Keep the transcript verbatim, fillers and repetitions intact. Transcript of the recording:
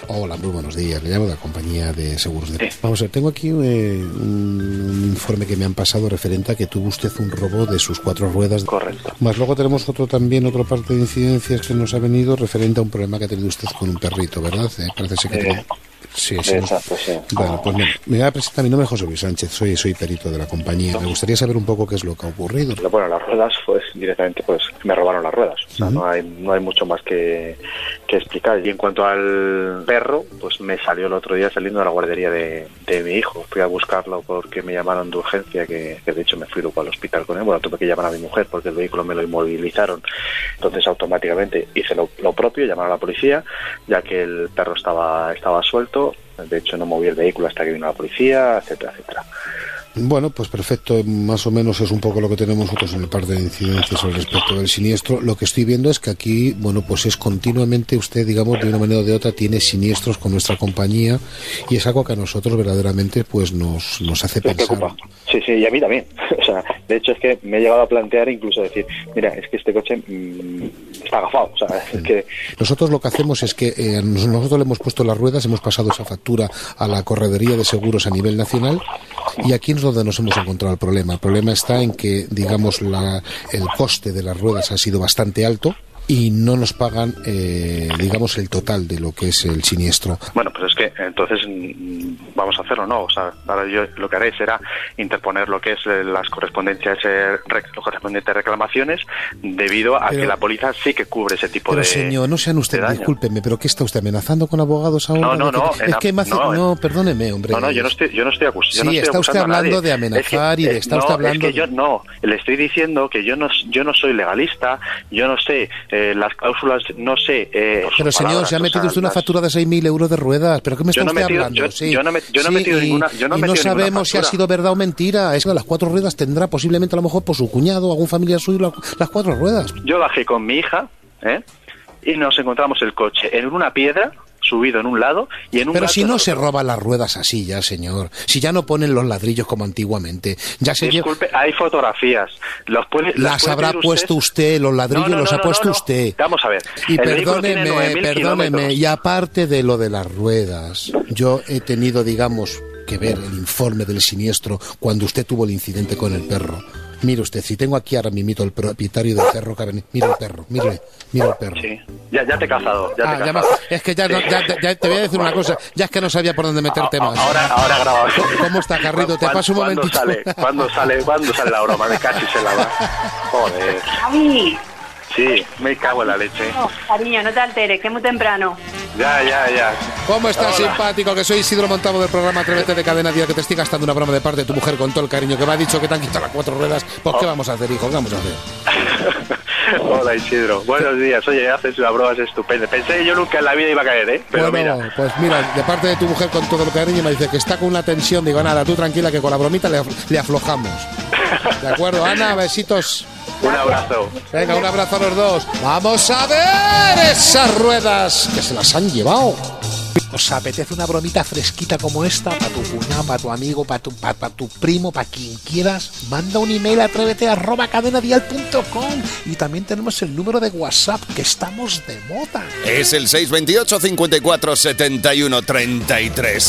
Hola, muy buenos días. Le llamo de la compañía de seguros de... Sí. Vamos a ver, tengo aquí eh, un informe que me han pasado referente a que tuvo usted un robo de sus cuatro ruedas. Correcto. Más luego tenemos otro también, otra parte de incidencias que nos ha venido referente a un problema que ha tenido usted con un perrito, ¿verdad? Eh, parece ser que... Eh. Tiene... Sí, sí. Exacto, sí. Bueno, pues mira, me voy a presentar, mi nombre es José Luis Sánchez, soy, soy perito de la compañía. Me gustaría saber un poco qué es lo que ha ocurrido. Bueno, las ruedas, pues directamente pues me robaron las ruedas. O sea, uh-huh. no hay no hay mucho más que, que explicar. Y en cuanto al perro, pues me salió el otro día saliendo de la guardería de, de mi hijo. Fui a buscarlo porque me llamaron de urgencia, que, que de hecho me fui luego al hospital con él. Bueno, tuve que llamar a mi mujer porque el vehículo me lo inmovilizaron. Entonces automáticamente hice lo, lo propio, llamar a la policía, ya que el perro estaba, estaba suelto. De hecho, no moví el vehículo hasta que vino la policía, etcétera, etcétera. Bueno, pues perfecto, más o menos es un poco lo que tenemos nosotros en el par de incidencias al respecto del siniestro. Lo que estoy viendo es que aquí, bueno, pues es continuamente usted, digamos, de una manera o de otra tiene siniestros con nuestra compañía y es algo que a nosotros verdaderamente pues nos, nos hace me pensar. Preocupa. Sí, sí, y a mí también. O sea, de hecho es que me he llegado a plantear incluso decir, mira, es que este coche mmm, está agafado. O sea, es que... Nosotros lo que hacemos es que eh, nosotros le hemos puesto las ruedas, hemos pasado esa factura a la corredería de seguros a nivel nacional y aquí es donde nos hemos encontrado el problema. El problema está en que, digamos, la, el coste de las ruedas ha sido bastante alto y no nos pagan, eh, digamos, el total de lo que es el siniestro. Bueno, pues es que entonces vamos a hacerlo, ¿no? O sea, ahora yo lo que haré será interponer lo que es las correspondencias, eh, rec, los correspondientes reclamaciones, debido a pero, que la póliza sí que cubre ese tipo pero de. Pero señor, no sean usted, discúlpeme, pero ¿qué está usted amenazando con abogados ahora? No, no, no. Que, es que me hace, no, no, perdóneme, hombre. No, no, yo no estoy, yo no estoy acusando. Sí, no estoy está usted hablando de amenazar es que, y de, está no, usted hablando. Es que yo no, le estoy diciendo que yo no, yo no soy legalista, yo no sé eh, las cláusulas, no sé. Eh, pero señor, palabras, se ha metido o sea, usted una las... factura de seis mil euros de ruedas, ¿pero qué me está yo no usted metido, hablando? Yo, sí, yo no, me, yo no he sí, metido y, ninguna. Yo no, y he no metido sabemos si ha sido verdad o mentira. Es que las cuatro ruedas tendrá posiblemente a lo mejor por su cuñado o algún familiar suyo las, las cuatro ruedas. Yo bajé con mi hija, ¿eh? Y nos encontramos el coche en una piedra, subido en un lado y en un Pero si no se otro. roban las ruedas así ya, señor. Si ya no ponen los ladrillos como antiguamente. Ya se Disculpe, lleva... hay fotografías. Los puede, las puede habrá puesto usted? usted, los ladrillos no, no, no, los ha no, puesto no, no. usted. Vamos a ver. Y perdóneme, perdóneme, y aparte de lo de las ruedas, yo he tenido, digamos, que ver el informe del siniestro cuando usted tuvo el incidente con el perro. Mire usted, si tengo aquí ahora mismo el propietario del perro que ha venido. Mira el perro, mire, mira el perro. Sí, ya, ya te he cazado. Ya ah, te he ya cazado. Me, es que ya, no, ya, ya te voy a decir una cosa, ya es que no sabía por dónde meterte más. Ahora, ahora grabado. ¿Cómo está, Garrido? Te paso un momentito. Sale, ¿Cuándo sale, ¿Cuándo sale la broma? Me casi se la va. Joder. Javi. Sí, me cago en la leche. No, cariño, no te alteres, que es muy temprano. Ya, ya, ya. ¿Cómo estás, Hola. simpático? Que soy Isidro Montavo del programa Atrévete de Cadena Día, que te estoy gastando una broma de parte de tu mujer con todo el cariño que me ha dicho que te han quitado las cuatro ruedas. Pues, oh. ¿qué vamos a hacer, hijo? ¿Qué vamos a hacer? Hola, Isidro. Buenos días. Oye, haces una broma estupenda. Pensé que yo nunca en la vida iba a caer, ¿eh? Pero bueno, mira. Pues mira, de parte de tu mujer con todo el cariño me dice que está con una tensión. Digo, nada, tú tranquila que con la bromita le, af- le aflojamos. ¿De acuerdo, Ana? Besitos. Un abrazo. Venga, un abrazo a los dos. Vamos a ver esas ruedas que se las han llevado. ¿Os apetece una bromita fresquita como esta? Para tu cuñado, para tu amigo, para tu, para, para tu primo, para quien quieras. Manda un email a atrévete arroba cadenadial punto com. Y también tenemos el número de WhatsApp, que estamos de moda. Es el seis dos ocho, cincuenta y cuatro, setenta y uno, treinta y tres.